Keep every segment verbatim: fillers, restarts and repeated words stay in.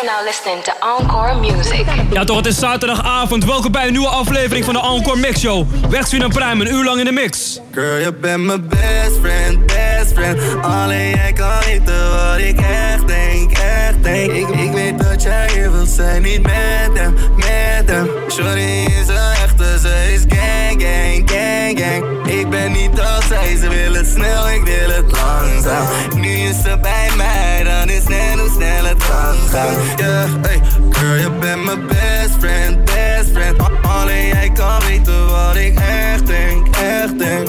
are now listening to Encore Music. Ja toch, het is zaterdagavond. Welkom bij een nieuwe aflevering van de Encore Mix Show. Wegzien en Prime, een uur lang in de mix. Girl, je bent mijn best friend, best friend. Alleen jij kan weten wat ik echt denk, echt denk. Ik, ik weet dat jij hier wilt zijn, niet met hem, met hem. Shorty is een echte, ze is gang, gang, gang, gang. Ik ben niet als zij, ze wil het snel, ik wil het langzaam. Nu is ze bij mij, dan is snel hoe snel het kan gaan. Yeah, hey, girl, je bent mijn best friend, best friend. Alleen jij kan weten wat ik echt denk, echt denk.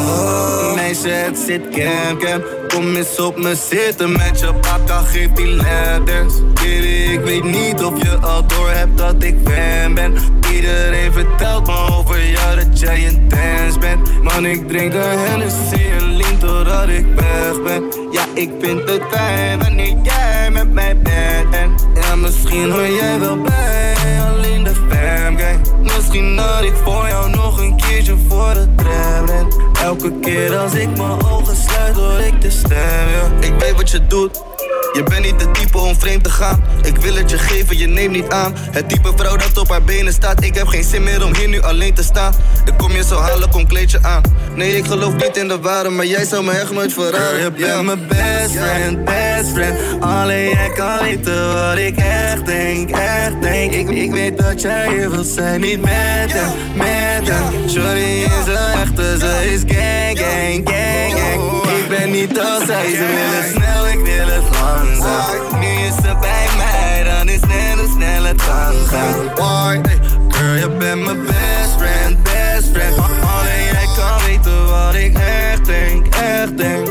Oh, meisje, het zit cam, cam. Kom eens op me zitten met je pakka, geef die letters. Baby, ik weet niet of je al door hebt dat ik fan ben. Iedereen vertelt me over jou dat jij intens bent. Man, ik drink een Hennessy en lean totdat ik weg ben. Ja, ik vind het fijn wanneer jij met mij bent. En ja, misschien hoor jij wel bij, alleen de fam gang. Misschien dat ik voor jou nog een keertje voor de tram ren. Elke keer als ik mijn ogen sluit hoor ik de stem, yeah. Ik weet wat je doet. Je bent niet de type om vreemd te gaan. Ik wil het je geven, je neemt niet aan. Het type vrouw dat op haar benen staat. Ik heb geen zin meer om hier nu alleen te staan. Ik kom je zo halen, kom kleed je aan. Nee, ik geloof niet in de ware, maar jij zou me echt nooit verraden. Je bent mijn best friend, best friend. Alleen jij kan weten wat ik echt denk, echt denk. Ik, ik weet dat jij hier wilt zijn, niet met hem, met hem. Shorty is een echte, ze is gang, gang, gang, gang. Ik ben niet als zij, ze wil het snel, ik wil het lang. Nu is ze bij mij, dan is snel hoe snel het kan gaan. Hey, girl, je bent mijn best friend, best friend. Alleen jij kan weten wat ik echt denk, echt denk.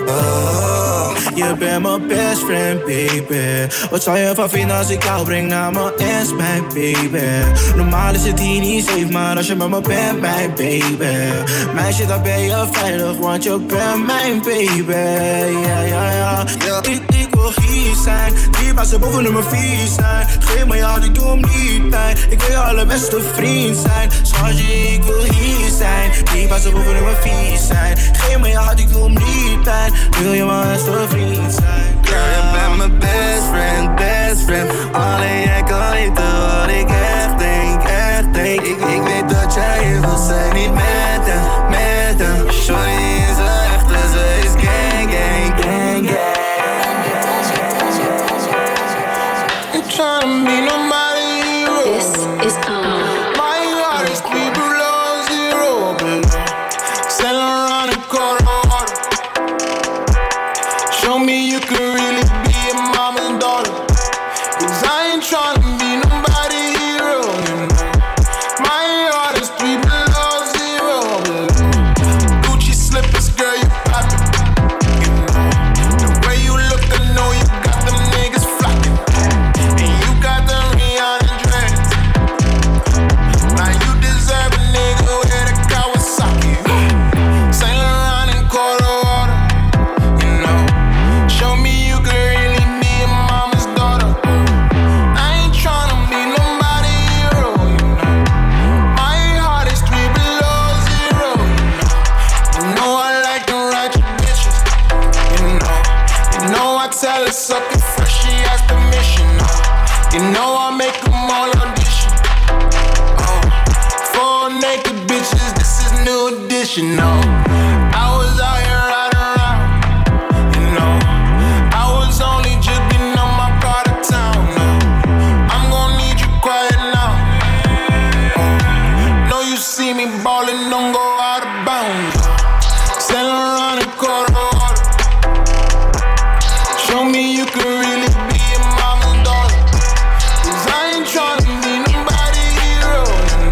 Oh. Je bent mijn best friend, baby. Wat zou je van vinden als ik jou breng naar mijn ass, mijn baby? Normaal is het hier niet safe, maar als je met me bent, mijn baby. Meisje, dan ben je veilig, want je bent mijn baby. Ja, ja, ja. Ik, ik wil hier zijn, die bazen boven nummer vier zijn. Geef me je hart, ik doe hem niet pijn. Ik wil je allerbeste vriend zijn. Schatje, ik wil hier zijn, die bazen boven nummer vier zijn. Geef me je hart, ik doe hem niet pijn. Wil je mijn beste vriend zijn? Girl, je bent mijn best friend, best friend. Alleen jij kan weten wat ik echt denk, echt denk. Ik, ik weet dat jij hier wil zijn, niet met hem, met hem. Shorty is een echte, ze is gang, gang, gang, gang. Tryna be nobody hero. This is on. My heart is three below zero, baby. Sail around the corridor. Show me you can really be a mama's daughter. Cause I ain't tryna be nobody hero, you know. My heart is three below zero, baby. Gucci slippers, girl, you pop it. You know. The way you look, I know you got them niggas flocking. Got the Rihanna dress. Now you deserve a nigga with a Kawasaki. Sail around in quarter water, you know. Show me you can really be a mama's daughter. I ain't tryna be nobody hero, you know. My heart is three below zero, you know. You know I like them ratchet bitches, you know. You know I tell her suck it fresh, she has permission, no. You know I make them all audition. Oh, four naked bitches, this is new edition. No, I was out here riding around. You know, I was only jigging on my part of town. No, I'm gonna need you quiet now. Oh, know you see me ballin', don't go out of bounds. Sail around the quarter water. Show me you can really be a mama's daughter. Tryna be nobody hero.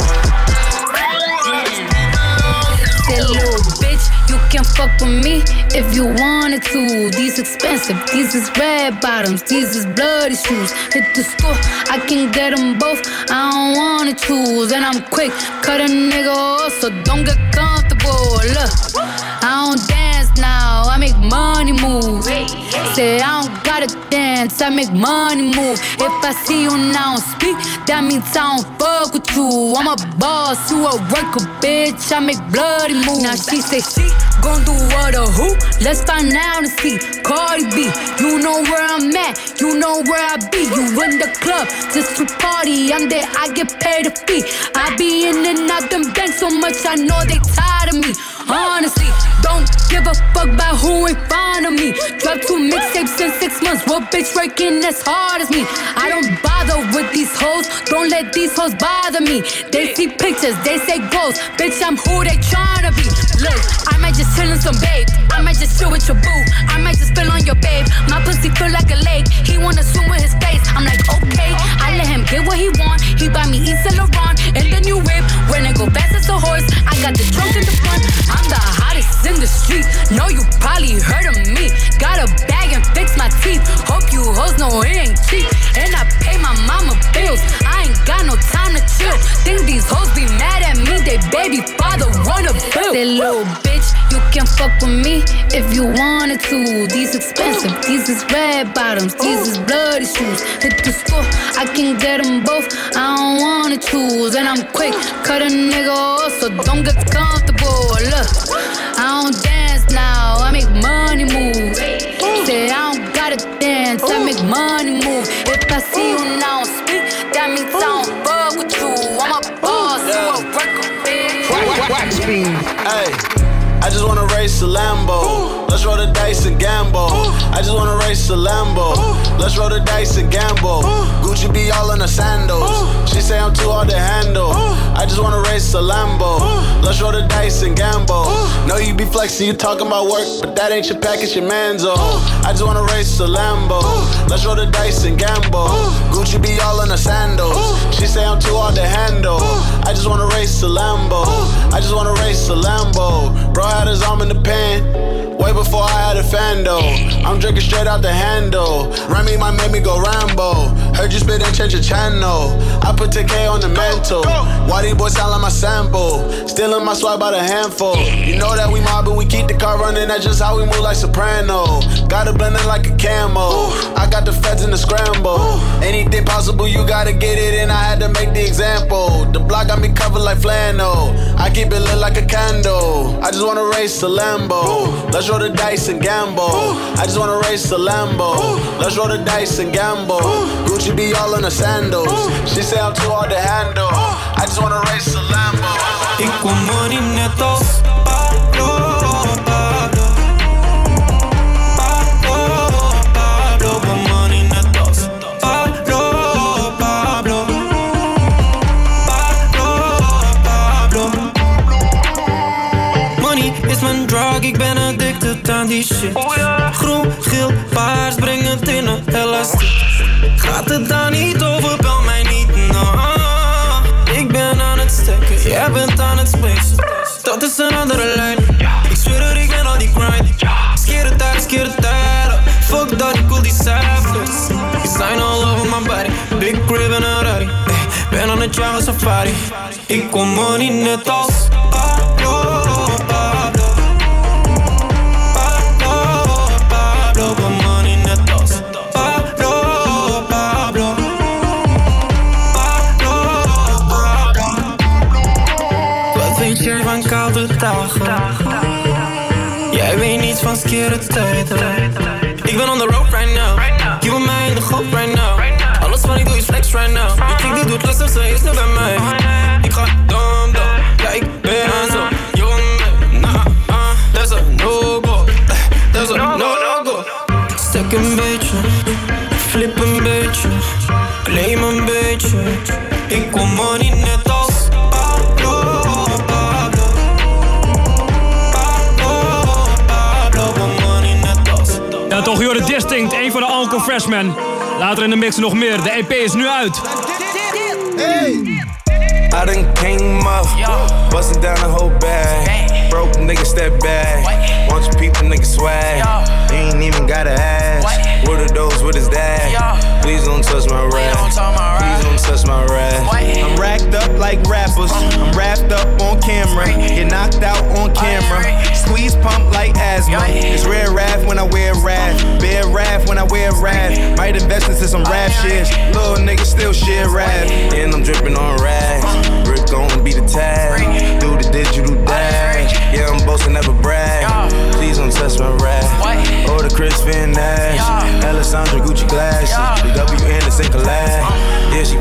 That little bitch, you can fuck with me if you wanted to. These expensive, these is red bottoms, these is bloody shoes. Hit the store, I can get them both, I don't wanna choose. And I'm quick, cut a nigga off, so don't get comfortable. Look, I don't dance now, I make money move. Say I don't gotta dance, I make money move. If I see you now speak, that means I don't fuck with you. I'm a boss, you a worker, bitch, I make bloody moves. Now she say she Gon' do what or who? Let's find out and see. Cardi B, you know where I'm at, you know where I be. You in the club just to party, I'm there, I get paid a fee. I be in and out them banks so much, I know they tired of me. Honestly, don't give a fuck about who in front of me. Drop two mixtapes in six months, what bitch working as hard as me? I don't bother with these hoes, don't let these hoes bother me. They see pictures, they say ghosts, bitch I'm who they tryna be. Look, I might just chill in some babe, I might just chill with your boo, I might just spill on your babe. My pussy feel like a lake, he wanna swim with his face. I'm like okay, I let him get what he want. He buy me Yves Saint Laurent and the new whip. When I go fast as a horse, I got the trunk in the front. I'm the hottest in the street, know you probably heard of me. Got a bag and fix my teeth, hope you hoes know it ain't cheap. And I pay my mama bills, I ain't got no time to chill. Think these hoes be mad at me, they baby father wanna bill. Say little bitch, you can fuck with me if you wanted to. These expensive, these is red bottoms, these is bloody shoes. Hit the school, I can get them both, I don't wanna choose. And I'm quick, cut a nigga off, so don't get comfortable. Look, I don't dance now, I make money move. Say I don't gotta dance, I make money move. If I see you now speak, that means I don't fuck with you. I'm a boss, you a worker, bitch. Wax beam. Hey, I just wanna race a Lambo. Let's roll the dice and gamble. I just wanna race a Lambo. Let's roll the dice and gamble. Gucci be all in her sandals. She say I'm too hard to handle. I just wanna race a Lambo. Let's roll the dice and gamble. Know you be flexing, you talking about work, but that ain't your package, your man's on. I just wanna race a Lambo. Let's roll the dice and gamble. Gucci be all in her sandals. She say I'm too hard to handle. I just wanna race a Lambo. I just wanna race a Lambo. Bro had his arm in the pan way before I had a Fando. I'm drinking straight out the handle. Remy might make me go Rambo. Heard you spit and change your channel. I put ten K on the mantle. Why these boys sound like my sample? Stealing my swag by the handful. You know that we mobbing, we keep the car running. That's just how we move like Soprano. Gotta blend it like a camo. I got the feds in the scramble. Anything possible, you gotta get it, and I had to make the example. The block got me covered like flannel. I keep it lit like a candle. I just wanna race a Lambo. Let's roll the dice and gamble. I just wanna race a Lambo. Let's roll the dice and gamble. Gucci be all in her sandals. She say I'm too hard to handle. I just wanna race a Lambo. Ik kom money net als Pablo, Pablo. Pablo, Pablo. Kom money net als Pablo, Pablo. Pablo, Pablo. Money is mijn drug, ik ben addicted aan die shit. Groen, geel, paars, breng het in een elastiek. Gaat het daar niet over, bel mij niet, nou. Ik ben aan het stekken, jij bent aan het spacen. Dat is een andere lijn. Ik zweer er, ik ben al die grind. Skeer het uit, skeer het uit. Fuck dat, ik wil die cijfers. You sign all over my body. Big crib en een Rari. Ben aan het jagen safari. Ik kom money net als Pablo, Pablo. Pablo, Pablo. Kom money net als Pablo, Pablo. Weet jij van koude dagen? Jij weet niets van skere tijden. Ik ben on the road right now. Je bent mij in de goot right now. Alles wat ik doe is flex right now. Je chick die doet lastig, ze is nu bij mij. Ik ga dom dom, ja ik ben zo. Jongen, nah, uh, dat is een no-go. Dat is een no-no-go. Stek een beetje, flip een beetje, claim een beetje. Ik kom money net als Pablo. Ja, toch, je hoorde Distinct, een van de Encore Freshmen. Later in de mix nog meer. De E P is nu uit. Hey. I done came up, bustin' down the whole bag. Broke nigga step back. Want you people nigga swag. Ain't even gotta ask. What are those? What is that? Please don't touch my rap. Please don't touch my rap. I'm racked up like rappers. I'm wrapped up on camera. Get knocked out on camera. Squeeze pump like asthma. It's rare rap when I wear rap. Bear rap when I wear rap. Might invest into some rap shit. Little niggas still shit rap. And I'm dripping on rags. Rick gon' be the tag. Do the digital dash. Yeah, I'm boasting, never brag.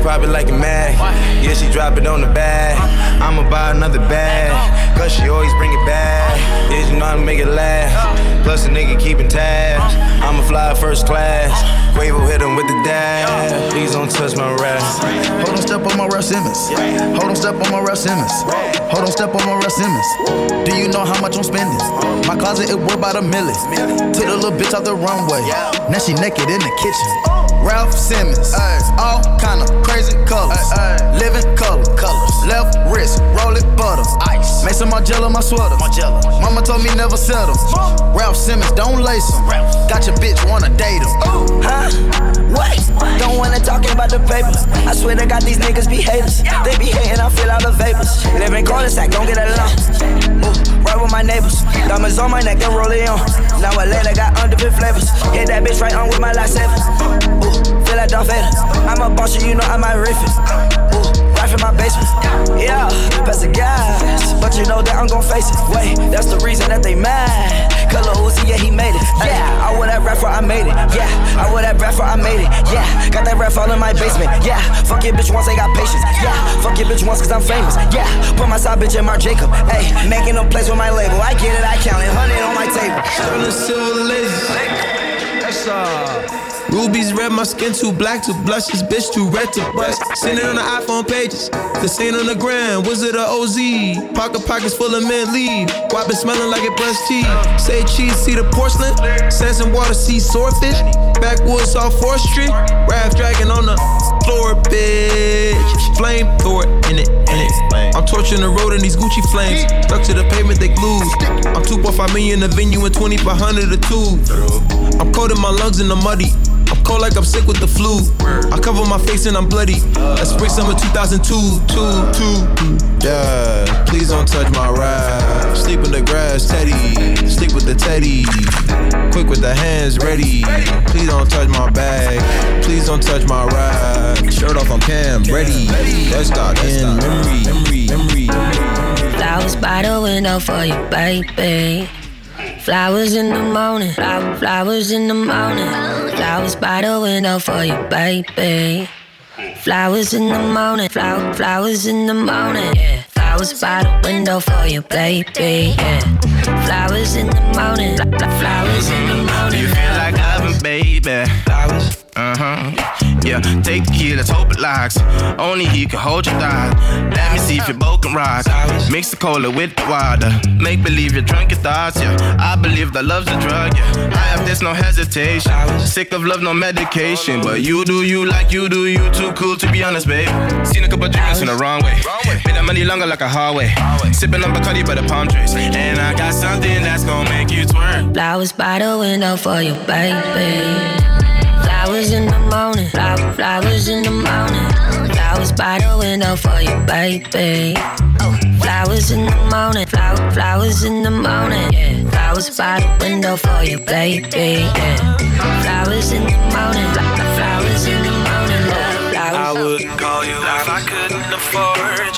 probably like it mad. Yeah, she drop it on the bag. I'ma buy another bag, cause she always bring it back. Yeah, you know how to make it last. Plus a nigga keeping tabs. I'ma fly first class. Quavo hit him with the dab. Please don't touch my rap. Hold on, step on my Russ Simmons. Hold on, step on my Russ Simmons. Hold on, step on my Russ Simmons. Do you know how much I'm spending? My closet, it worth about a million. Took the little bitch out the runway. Now she naked in the kitchen. Ralph Simmons, ay, all kind of crazy colors, ay, ay. Living color, colors. Left wrist, roll it butter, ice. Made some Margiela my sweater. Margiela. Mama told me never settle. Ralph Simmons, don't lace him. Got your bitch wanna date him. Huh? What? Don't wanna talking about the paper. I swear to God these niggas be haters. They be hating, I feel all the vapors. Live in cul-de-sac, don't get along. Ooh, right with my neighbors. Diamonds on my neck and roll it on. Now I later got underbit flavors. Hit that bitch right on with my lightsaber. Ooh, feel like Darth Vader. I'm a boss, you know I might riff it. Ooh, right from my basement. Yeah, pass the gas, but you know that I'm gon' face it. Wait, that's the reason that they mad. Color Uzi, yeah, he made it. Yeah, I wear that rap for I made it. Yeah, I wear that rap for I made it. Yeah, got that rap all in my basement. Yeah, fuck your bitch once, ain't got patience. Yeah, fuck your bitch once cause I'm famous. Yeah, put my side bitch in Marc Jacob. Ayy, making a place with my label. I get it, I count it, hundred on my table. Sterling silver laser. That's uh. Rubies red, my skin too black to blush. This bitch too red to bust. Seen it on the iPhone pages, the scene on the gram. Wizard of O Z, pocket pockets full of mint leaf. Why been smelling like it brushed teeth? Say cheese, see the porcelain. Sands and water, see swordfish. Backwoods off fourth Street. Raft dragon on the floor, bitch. Flamethrower in it, in it. I'm torching the road in these Gucci flames. Stuck to the pavement, they glued. I'm two point five million a venue and twenty-five hundred a two. I'm coating my lungs in the muddy. I'm cold like I'm sick with the flu. I cover my face and I'm bloody. That's spring summer two thousand two, two, two. Yeah, please don't touch my ride. Sleep in the grass, Teddy. Sleep with the Teddy. Quick with the hands, ready. Please don't touch my bag. Please don't touch my ride. Shirt off, I'm Cam, ready. Let's start in memory, memory, memory. Flowers by the window for you, baby. Flowers in the morning, flower, flowers in the morning. Flowers by the window for you, baby. Flowers in the morning, flower, flowers in the morning. Yeah. Flowers by the window for you, baby. Yeah. Flowers in the morning, flowers in the morning. You feel like loving, baby. Flowers. Uh-huh, yeah, take the key, let's hope it locks. Only he can hold your thought. Let me see if you're broken rock. Mix the cola with the water. Make believe you're drunk your thoughts, yeah. I believe that love's a drug, yeah. I have this, no hesitation. Sick of love, no medication. But you do you like you do you. Too cool to be honest, babe. Seen a couple dreams in the wrong way. Made that money longer like a hallway. Sipping on Bacardi by the palm trees. And I got something that's gonna make you twerk. Flowers by the window for you, baby. Flowers in the morning, flower, flowers in the morning. Flowers by the window for you, baby. Flowers in the morning, flower, flowers in the morning. Yeah. Flowers by the window for you, baby. Yeah. Flowers in the morning, flowers in the morning. Love, flowers. I would call you if I couldn't afford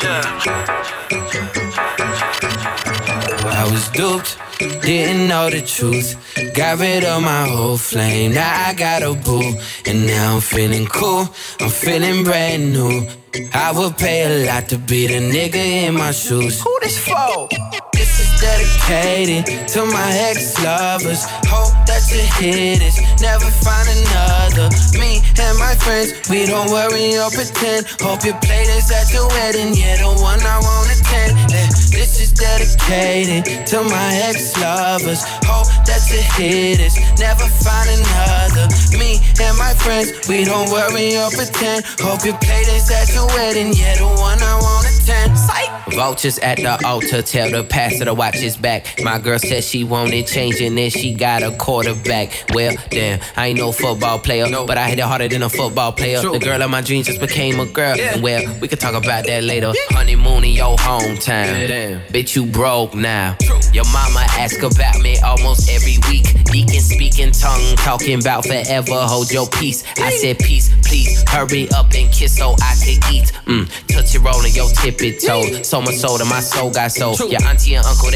you. I was duped. Didn't know the truth. Got rid of my whole flame. Now I got a boo. And now I'm feeling cool. I'm feeling brand new. I would pay a lot to be the nigga in my shoes. Who this for? This is dedicated to my ex-lovers. Hope that you hear this. Never find another. Me and my friends, we don't worry or pretend. Hope you play this at your wedding. Yeah, the one I wanna attend. Yeah, this is dedicated to my ex-lovers. Hope that you hear this. Never find another. Me and my friends, we don't worry or pretend. Hope you play this at your wedding. Yeah, the one I wanna attend. Psych. Vultures at the altar, tell the pastor to watch his back. My girl said she wanted changing, and she got a quarterback. Well, damn, I ain't no football player, no. But I hit it harder than a football player. True. The girl of my dreams just became a girl. Yeah. And well, we can talk about that later. Yeah. Honeymoon in your hometown. Yeah. Damn. Bitch, you broke now. True. Your mama ask about me almost every week. Deacon speaking tongue, talking about forever. Hold your peace. I said peace, please. Hurry up and kiss so I could eat. Mm, touch it rolling your tippy toe. So much so that my soul got soul. True. Your auntie and uncle, they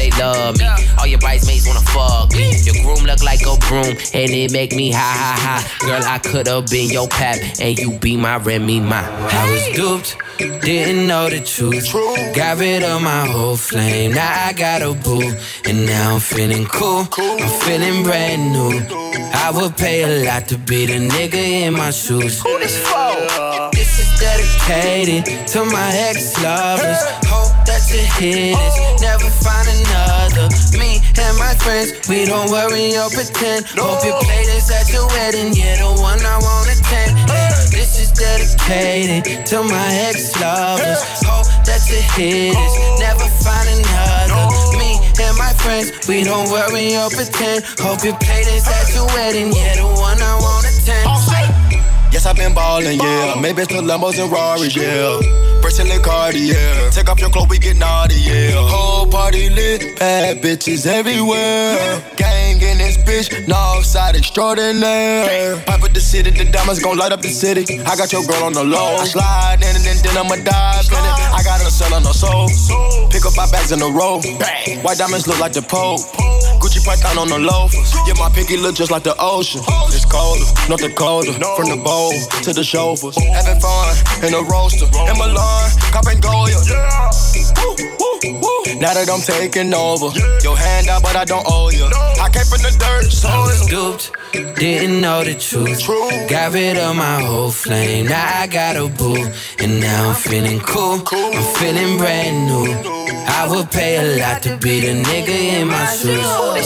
they love me. All your bridesmaids wanna fuck me. Your groom look like a broom, and it make me ha ha ha. Girl, I could've been your pap, and you be my Remy Ma. I was duped, didn't know the truth. Got rid of my whole flame, now I got a boo. And now I'm feeling cool, I'm feeling brand new. I would pay a lot to be the nigga in my shoes. Who this for? This is dedicated to my ex-lovers. Hope that you hear this, never find another. Me and my friends, we don't worry or pretend. Hope you play this at your wedding, yeah, the one I wanna attend. Hey, this is dedicated to my ex-lovers. Hope that you hear this, never find another. Me and my friends, we don't worry or pretend. Hope you play this at your wedding, yeah, the one I wanna attend. Yes, I've been ballin', yeah. Maybe it's the Lambos and Rarries, yeah. Bracelet Cartier. Take off your clothes, we get naughty, yeah. Whole party lit, bad bitches everywhere. Gang in this bitch, Northside extraordinaire. Pipe with the city, the diamonds gon' light up the city. I got your girl on the low. I slide in and then, then I'ma dive in it. I got her selling her soul. Pick up my bags in a row. White diamonds look like the Pope. Gucci python on the loafers. Yeah, my pinky look just like the ocean. It's colder, North Dakota. From the bowl to the chauffeurs. Having fun in the roaster. In Milan, copping Goya. Yeah. Woo, woo, woo. Now that I'm taking over. Your hand out, but I don't owe you. I came from the dirt, so I was duped, didn't know the truth. Got rid of my whole flame, now I got a boo. And now I'm feeling cool, I'm feeling brand new. I would pay a lot to be the nigga in my shoes.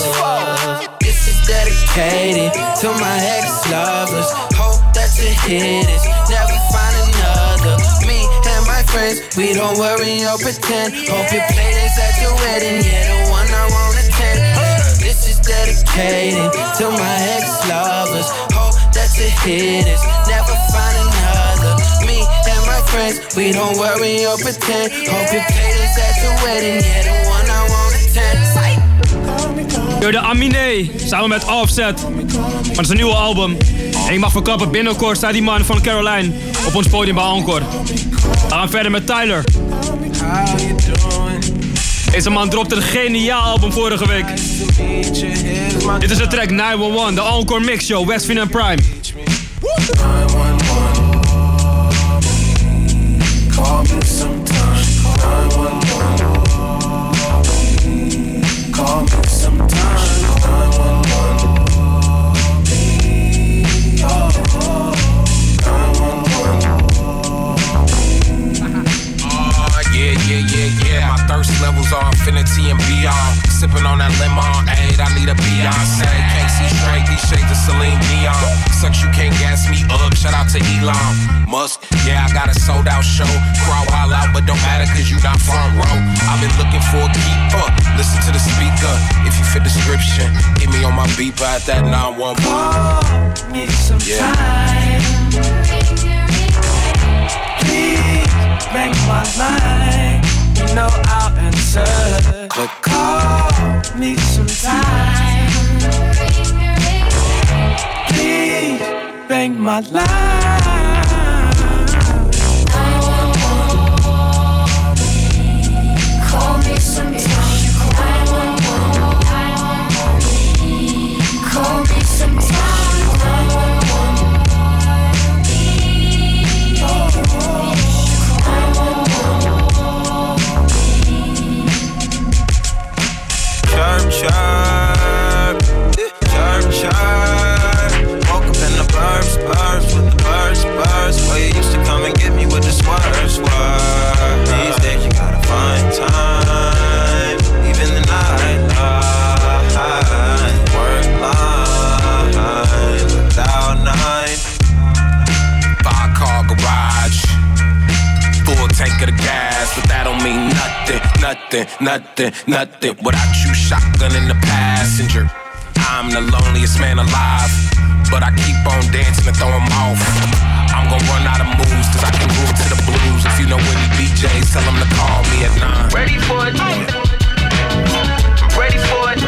This is dedicated to my ex-lovers. Hope that you hear this, never find another. Me and my friends, we don't worry or pretend. Hope you play this at your wedding, yeah, the one I wanna attend. This is dedicated to my ex-lovers. Hope that you hear this, never find another. Me and my friends, we don't worry or pretend. Hope you play this at your wedding, yeah, the one I wanna attend. Yo, de Aminé, samen met Offset, van zijn nieuwe album. En ik mag verklappen, binnenkort staat die man van Caroline op ons podium bij Encore. We gaan verder met Tyler. Deze man dropte een geniaal album vorige week. Dit is de track nine one one, de Encore Mix Show, Westfin en Prime. Call me sometime, nine one one. Call me sometime, nine one one. Yeah, yeah, yeah, yeah. My thirst levels are infinity and beyond. Sipping on that lemonade, I need a Beyonce. Can't see straight, these shades of Celine Dion. Sucks, you can't gas me up. Shout out to Elon Musk. Yeah, I got a sold out show. Crowd wild out, but don't matter cause you not front row. I've been looking for a keeper. Listen to the speaker. If you fit description, hit me on my beeper at that nine one one. Call me sometime. Please make my line. You know I'll answer. But call me sometime. Please bang my line. Call me sometime. Call me sometime. Chirp, chirp, chirp, chirp. Woke up in the burbs, burbs with the birds, birds. Where you used to come and get me with the swerve, swerve. These days you gotta find time, even the night line, work line, without nine. Five car garage, full tank of the gas, but that don't mean nothing, nothing, nothing, nothing. Without you, shotgun in the passenger. I'm the loneliest man alive, but I keep on dancing and throw 'em off. I'm gonna run out of moves, cause I can groove to the blues. If you know any D Js, tell them to call me at nine. Ready for it, ready for it.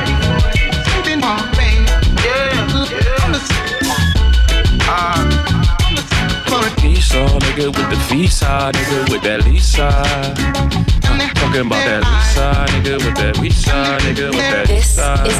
Yeah, uh, He's all nigga with the B-side, nigga, with that Lisa. Talking about that Lisa, nigga, with that Lisa, nigga, with that Lisa. This is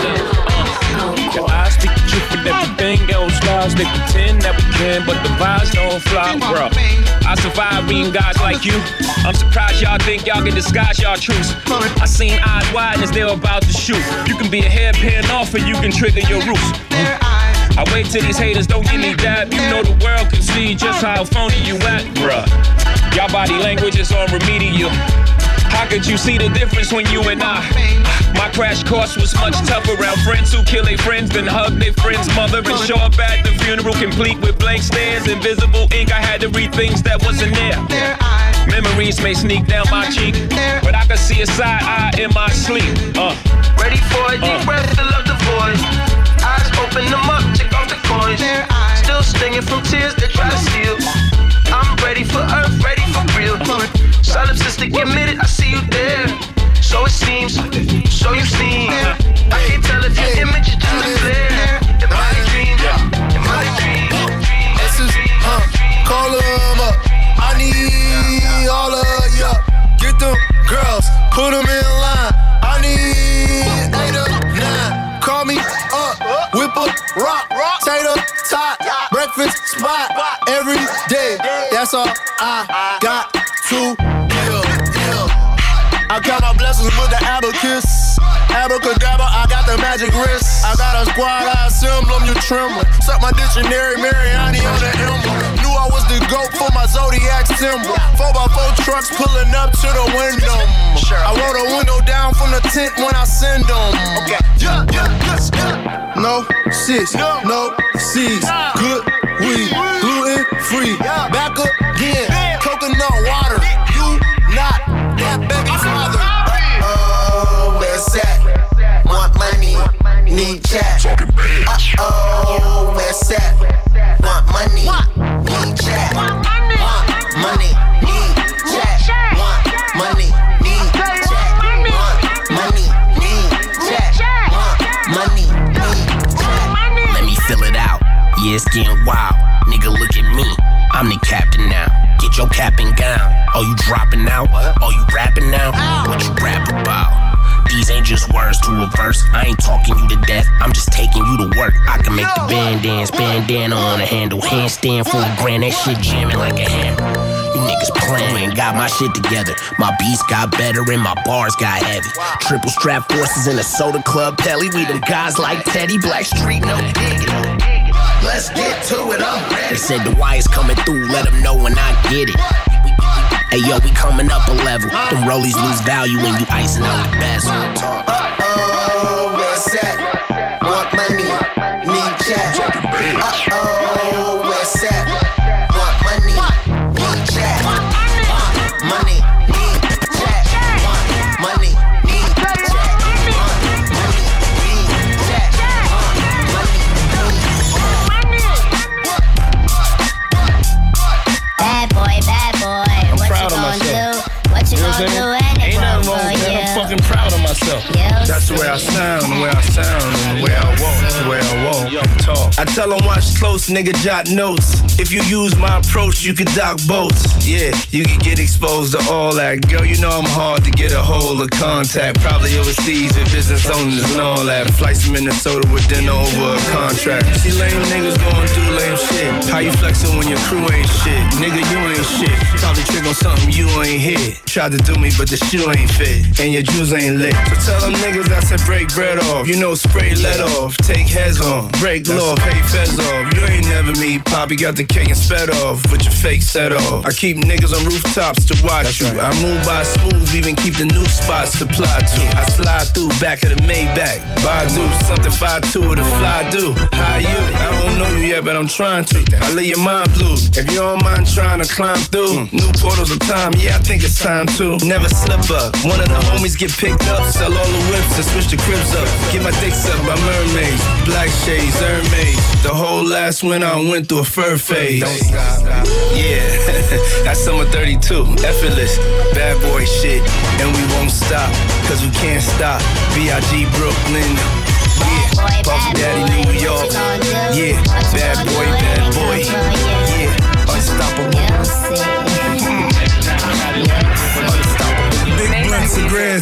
Your eyes speak the truth and everything else lies. They pretend that we can, but the vibes don't fly, bro. I survive being guys like you. I'm surprised y'all think y'all can disguise y'all truths. I seen eyes wide as they were about to shoot. You can be a hairpin off or you can trigger your roots. I wait till these haters don't give me dab. You know the world can see just how phony you at, bruh. Y'all body language is on remedial. How could you see the difference when you and I? My crash course was much tougher around friends who kill their friends, then hug their friend's mother and show up at the funeral complete with blank stares, invisible ink. I had to read things that wasn't there. Memories may sneak down my cheek, but I can see a side eye in my sleep. Uh. Ready for a deep uh. breath, fill up the void. Eyes open them up, check off the coins. Still stinging from tears they try to steal. I'm ready for earth, ready for real. Solipsistic admitted, I see you there. So it seems, so you seem. I can't tell if your image is just a flare. In my dream, in my dream. This is, huh, call them up. I need all of ya. Get them girls, put them in line. I need eight or nine. Call me up, whip up, rock, tater, tot, breakfast spot. Every day, that's all I got to give. I count my blessings with the abacus. Abracadabra, I got the magic wrist. I got a squad, I assemble them, you trembling. Suck my dictionary, Mariani on the emblem. Knew I was the GOAT for my Zodiac symbol. four by four trucks pulling up to the window. I roll the window down from the tent when I send them. Okay. Yeah, yeah, yes, yeah. No sis, no C's. Good weed, gluten free. Back again, coconut water. You not that baby father. Oh, where's that? Want money, need chat. Uh-oh, where's that? Want money, need chat. Want money, need chat. Want money, need chat. Want money, need chat. Want money, need chat. Let me fill it out. Yeah, it's getting wild. Nigga, look at me. I'm the captain now. Get your cap and gown. Oh, you dropping out? Oh, you rapping now? What you rap about? These ain't just words to a verse. I ain't talking you to death. I'm just taking you to work. I can make the band dance, bandana on a handle, handstand for a grand. That shit jamming like a hammer. You niggas playing, got my shit together. My beats got better and my bars got heavy. Triple strap forces in a soda club pelly. We them guys like Teddy Blackstreet, no diggity. Let's get to it, I'm ready. They said the wire's coming through, let them know when I get it. Hey yo, we coming up a level. Them rollies lose value when you icing out the best. Uh-oh, where's that? Want money, need chat. Uh-oh, where's that? Want money, need chat. Want money, need chat. Want money, need chat. Want money, need chat. Bad boy, bad boy. I'm what proud you of gonna myself. do? What you, You know gonna what do I'm when saying? it Ain't nothing go wrong for with that. you? I'm fucking proud of myself. Yeah. That's the way I sound, the way I sound, and the way I walk, the way I walk and talk. I tell them watch close, nigga, jot notes. If you use my approach, you can dock boats. Yeah, you can get exposed to all that. Girl, you know I'm hard to get a hold of contact. Probably overseas with business owners and all that. Flights to Minnesota with dinner over a contract. See lame niggas going do lame shit. How you flexing when your crew ain't shit? Nigga, you ain't shit. Probably trick on something you ain't hit. Tried to do me, but the shoe ain't fit. And your jewels ain't lit. So tell them niggas I said break bread off. You know spray let off. Take heads on. Break law, pay feds off. You ain't never me. Poppy got the cake and sped off. With your fake set off. I keep niggas on rooftops to watch you. I move by smooth, even keep the new spots to fly to. I slide through back of the Maybach. Badu, something five two with a fly do. How you? I don't know you yet, but I'm trying to. I leave your mind blue. If you don't mind trying to climb through new portals of time, yeah, I think it's time to. Never slip up. One of the homies get picked up. Sell all the whips and switch the cribs up. Get my dicks up by mermaids. Black shades, Hermes. The whole last winter I went through a fur phase. Don't stop. Yeah, that's summer thirty-two. Effortless, bad boy shit. And we won't stop, cause we can't stop. B I G Brooklyn. Yeah, Puff Daddy New York. Yeah, bad boy, bad boy. Yeah, unstoppable.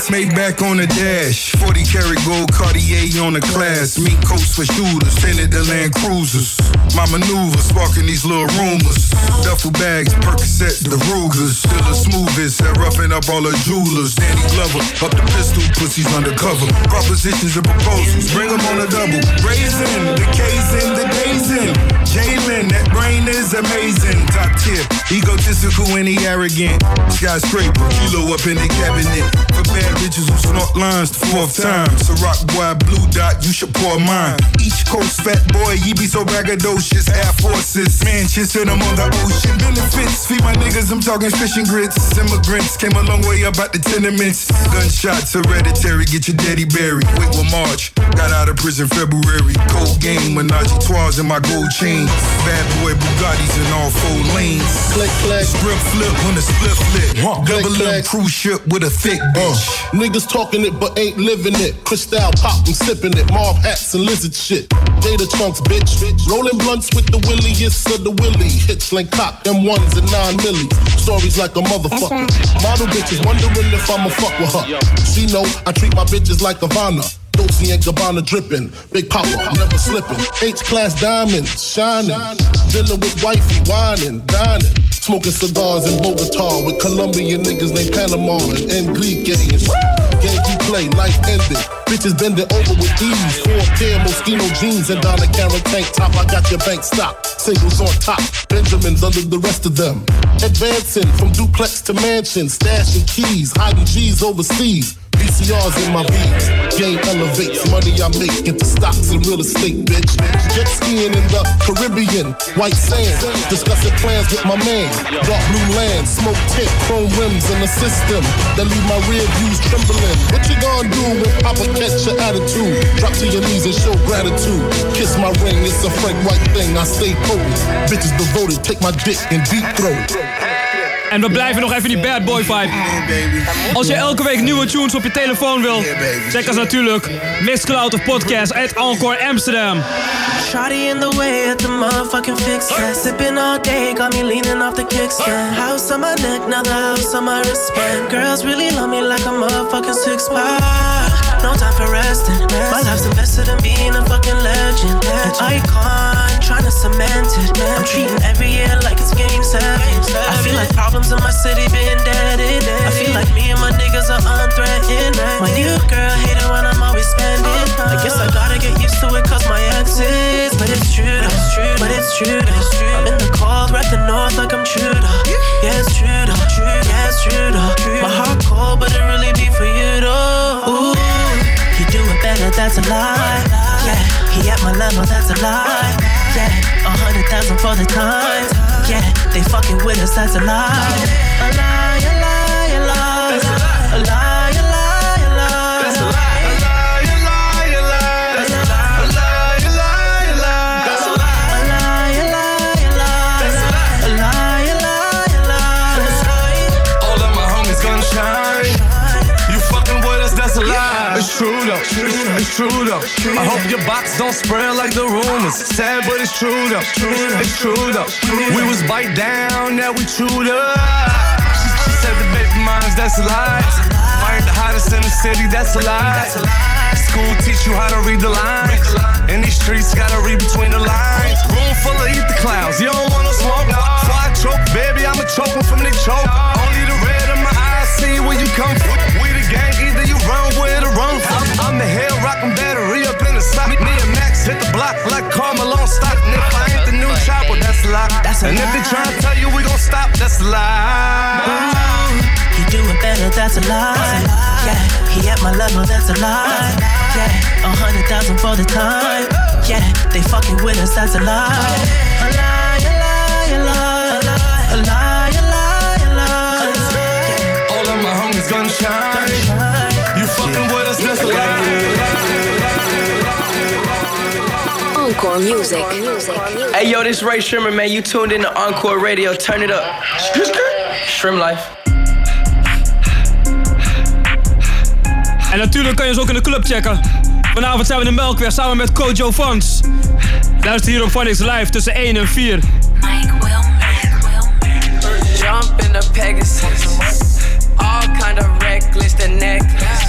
Benz made back on the dash. forty karat gold Cartier on the class. Mink coats for shooters, painted the Land Cruisers. My maneuver sparking these little rumors. Duffel bags, Percocet, the Rugers. Still the smoothest at roughing up all the jewelers. Danny Glover, up the pistol, pussies undercover. Propositions and proposals, bring them on a double. Raising, the K's in, the days in. Jalen, that brain is amazing. Top tier, egotistical and he arrogant. Skyscraper, kilo up in the cabinet. For bad bitches who snort lines the fourth time. Ciroc boy, blue dot, you should pour mine. East Coast fat boy, you be so braggadocious. Air Forces, Manchester, I'm on the ocean. Benefits, feed my niggas, I'm talking fish and grits. Immigrants came a long way up out the tenements. Gunshots, hereditary, get your daddy buried. Wait with March, got out of prison February. Cold game, Menage a trois in my gold chain. Bad boy Bugattis in all four lanes. Click, click. Strip flip on the split flip. Double up cruise ship with a thick bitch. Uh, niggas talking it but ain't living it. Cristal pop, I'm sipping it. Mob hats and lizard shit. Data chunks, bitch. Rolling blunts with the williest of the willy. Hits like cock, them ones and nine milli. Stories like a motherfucker. Model bitches wondering if I'ma fuck with her. She know I treat my bitches like Havana. Dolce and Gabbana dripping, big papa, never slipping. H-class diamonds, shining. Dealing with wifey, whining, dining. Smoking cigars in Bogota with Colombian niggas named Panama and Enrique. Game you play, life ended. Bitches bending over with ease. Four pair Moschino jeans and Donna Karan tank top. I got your bank stock. Singles on top, Benjamins under the rest of them. Advancing from duplex to mansion, stashing keys, hiding G's overseas. V C Rs in my beats. Game elevates, money I make into stocks and real estate, bitch. Jet skiing in the Caribbean, white sand. Discussing plans with my man. Dark blue land, smoke tint, chrome rims in the system that leave my rear views trembling. What you gonna do when Papa catch your attitude? Drop to your knees and show gratitude. Kiss my ring, it's a Frank White thing. I stay potent. Bitches devoted, take my dick and deep throat. En we blijven nog even die bad boy vibe. Als je elke week nieuwe tunes op je telefoon wil, check ons natuurlijk Mixcloud of podcast at Encore Amsterdam. Shawty in the way at the motherfucking fix that. Sipping all day, got me leaning off the kickstand. House on my neck, now the house on my wristband. Girls really love me like a motherfucking six pack. No time for resting. My life's invested in being a fucking legend. An icon, trying to cement it. I'm treating every year like it's game seven. I feel like problems in my city been deaded. I feel like me and my niggas are unthreatened. My new girl hate it when I'm always spending. I guess I gotta get used to it cause my exes. But it's true though, but it's true though. I'm in the cold, right the north like I'm true though. Yeah, it's true though, yeah, it's true though. My heart cold, but it really be for you though. Ooh, he do it better, that's a lie. Yeah, he at my level, that's a lie. Yeah, a hundred thousand for the time. Yeah, they fucking with us, that's a lie. A lie, a lie, a lie. A lie, a lie, a lie. That's a lie. It's true though, it's true though. I hope your box don't spread like the rumors. Sad but it's true though, it's true though. We was bite down, now we chewed up. She, she said the baby moms, that's a lie. Fired the hottest in the city, that's a lie. School teach you how to read the lines. In these streets, gotta read between the lines. Room full of eat the clouds, you don't wanna smoke. So I choke, baby, I'ma choke them from the choke. Only the red in my eyes see where you come from. We the gang, either you run with or run from. I'm the hell rockin' battery up in the sock. Me and Max hit the block like Carmelo stock. And if I ain't the new chopper, that's a lie. And if they try to tell you we gon' stop, that's a lie. He do it better, that's a lie. Yeah, he at my level, that's a lie. Yeah, a hundred thousand for the time. Yeah, they fucking with us, that's a lie. A lie, a lie, a lie. A lie, a lie, a lie. All of my homies gon' shine. You fucking with us, that's a lie. Encore music. Hey yo, this Ray Shrimmer, man. You tuned in to Encore Radio. Turn it up. Shrimp Life. En natuurlijk kan je ons ook in de club checken. Vanavond zijn we in de Melkweg samen met Kojo Funks. Luister hier op Phonics Live tussen één en vier. Jump in the Pegasus. All kind of reckless, the necklace.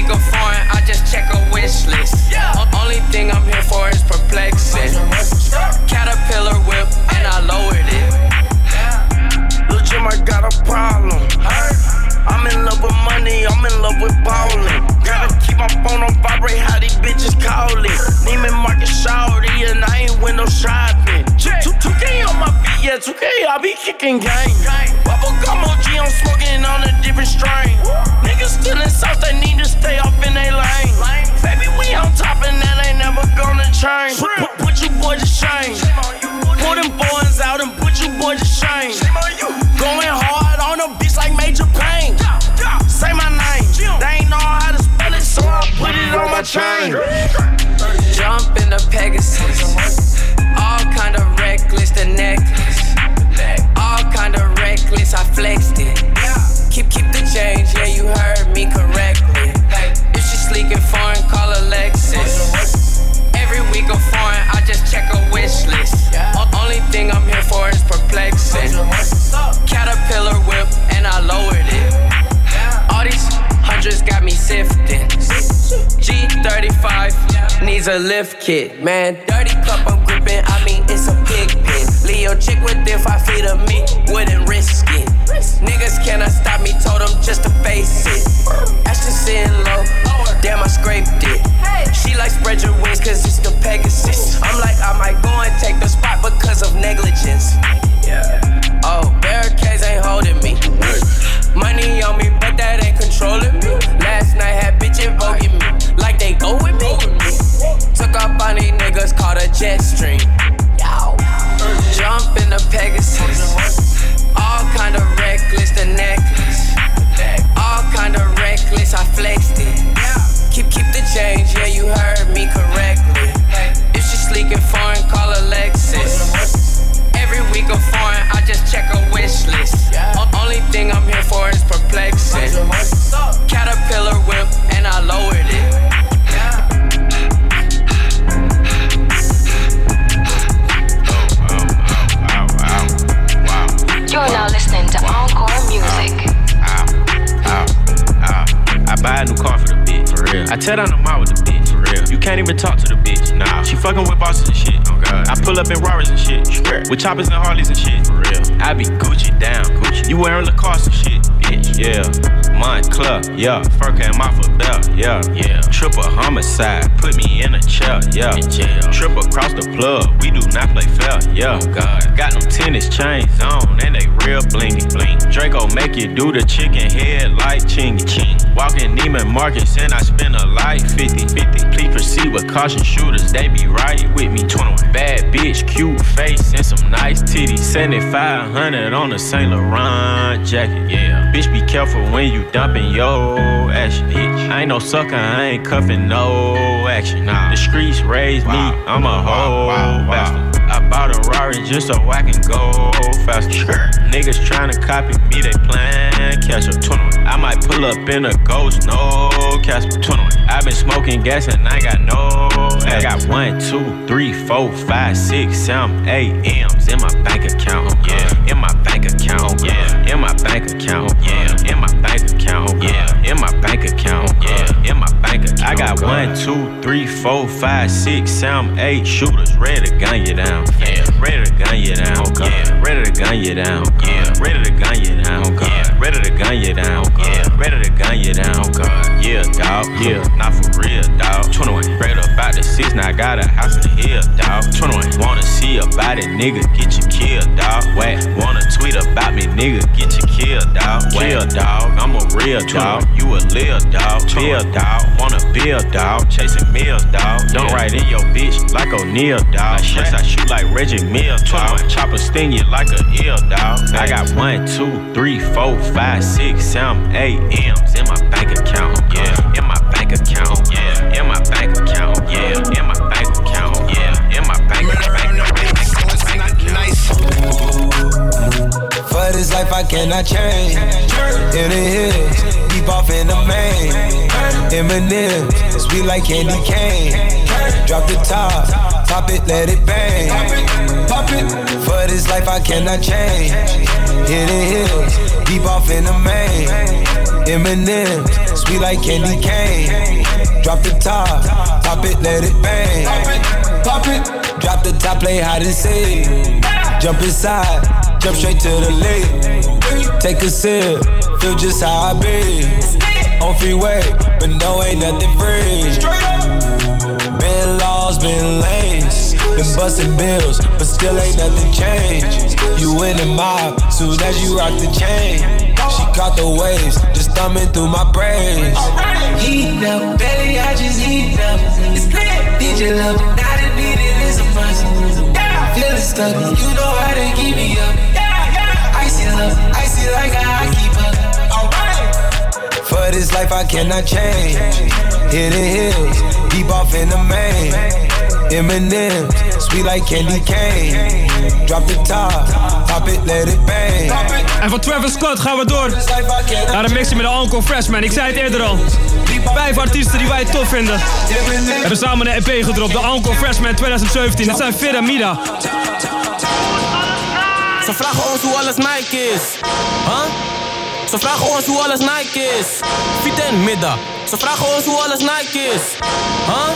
week of foreign, I just check a wish list. O- only thing I'm here for is perplexing. Caterpillar whip, and I lowered it. Lil' Jim, I got a problem. I'm in love with money, I'm in love with ballin'. Gotta keep my phone on vibrate, how these bitches callin'. Neiman Marcus shawty, and I ain't window shopping. two K on my feet, yeah, two K, I be kicking game. Bubble gum O G, I'm smoking on a different strain. Niggas still in sauce, they need to stay off in they lane. Baby, we on top, and that ain't never gonna change. Put, put you boys to shame. Pull them boys out and put you boys to shame. Going hard on a bitch like Major Pain. Say my name, they ain't know how to spell it, so I put it on my chain. Jump in the Pegasus, all kind of reckless, the necklace. All kind of reckless, I flexed it. Keep, keep the change, yeah, you heard me correctly. If she sleek and foreign, call her Lexus. Every week of foreign, I just check a wish list. O- only thing I'm here for is perplexing. Caterpillar whip, and I lowered it. All these hundreds got me sifting. G thirty-five needs a lift kit. Man, dirty cup I'm gripping, I mean it's a pig pen. Leo chick with them five feet of me, wouldn't risk it. Niggas cannot stop me, told them just to face it. Ashton sitting low, damn I scraped it. She like spread your wings cause it's the Pegasus. I'm like I might go and take the spot because of negligence. Oh, barricades ain't holding me. Money on me, but that ain't controlling me. Last night had bitch invoking me, like they go with me. Took up on these niggas, called a jet stream. Jump in the Pegasus, all kind of reckless, the necklace. All kind of reckless, I flexed it. Keep, keep the change, yeah, you heard me correctly. If she sleek and foreign, call her Lexus. Every week of foreign, I just check a wish list. O- only thing I'm here for is perplexing. Caterpillar whip, and I lowered it. You're now listening to Encore Music. Ow, ow, ow. I buy a new car for the bitch. For real. I tear down the mall with the bitch. For real. You can't even talk to the bitch. Nah. She fucking with bosses and shit. Oh God. I pull up in Rarers and shit. Swear. With choppers and Harleys and shit. For real. I be Gucci down. Gucci. You wearing Lacoste and shit. Bitch. Yeah. Montclair. Yeah. Fur came off a belt. Yeah. Yeah. Triple homicide. Put me in a chair. Yeah. In jail. Triple across the plug. We do not play fair. Yeah. Oh God. Got them tennis chains on and they real blingy. Blink. Draco make you do the chicken head like chingy. Ching. Walking Neiman Marcus and I spend a life fifty fifty. Please proceed with caution, shooters. They be right with me. twenty-one. Bad bitch, cute face and some nice titties. seventy-five hundred on a Saint Laurent jacket. Yeah. Bitch, be careful when you dumping your action. Bitch. I ain't no sucker, I ain't cuffing no action. Nah. The streets raised wow. me, I'm a whole wow, wow, bastard. Wow. I bought a Rari just so I can go faster. Sure. Niggas tryna copy me, they plan catch up. twenty-one. I might pull up in a ghost, no Casper. twenty-one. I been smoking gas and I got no. I got one, two, three, four, five, six, seven, eight M's in my bank account. Yeah. In my bank account. Yeah. In my bank account. Yeah. In my bank account. Yeah. In my bank account. Yeah. In my bank account. I got one, two, three, four, five, six, seven, eight shooters ready to gun you down. Yeah. Ready to gun you down. Yeah. Ready to gun you down. Yeah. Ready to gun you down. Yeah. Ready to gun you down. Yeah. Ready to gun you down. Yeah, dawg. Yeah. Not for real, dawg. twenty-one. Straight up out the six, now I got a house in the hill, dawg. twenty-one. Wanna see about it, nigga, get you killed, dawg. Whack. Wanna tweet about me, nigga, get you killed, dawg. Kill, dawg. I'm a real dawg. You a lil dawg. Bill, dawg. Wanna build, dawg. Chasing meals, dawg. Don't write in your bitch like O'Neal, dawg. Shots I shoot like Reggie Mills, dawg. Chopper sting you like a ill, dawg. I got one, two, three, four, five, six, seven, eight M's in my bank account. Yeah. In my bank account. Yeah. In my bank account. Yeah. In my bank account. Yeah. In my bank account. Nice. For this life I cannot change. In the hills, deep off in the main. M and M's, sweet like candy cane. Drop the top, Pop it, let it bang. Pop it. For this life I cannot change. Hit the hills, deep off in the main. M and M's, sweet like candy cane. Drop the top, pop it, let it bang. Pop it, drop the top, play hide and seek. Jump inside, jump straight to the lake. Take a sip, feel just how I be. On freeway, but no ain't nothing free. Been lost, been lanes, been busting bills, but still ain't nothing changed. You in the mob, soon as you rock the chain. She caught the waves, just thumbing through my brains. Heat up, belly, I just heat up. It's clear, did you love it? Now the beat it is a must. Feeling stuck, you know how to keep me up. Icy love, icy like how I keep up. For this life I cannot change. Hit the hills, deep off in the main. M and M's, sweet like candy cane. Drop the top, pop it, let it bang. En van Travis Scott gaan we door naar een mixje met de Encore Freshman. Ik zei het eerder al. Vijf artiesten die wij tof vinden. We hebben samen een E P gedropt, de Encore Freshman twintig zeventien. Dat zijn Fit en Mida. Ze vragen ons hoe alles Nike is. Huh? Ze vragen ons hoe alles Nike is. Fit en Mida. Ze vragen ons hoe alles Nike is. Huh?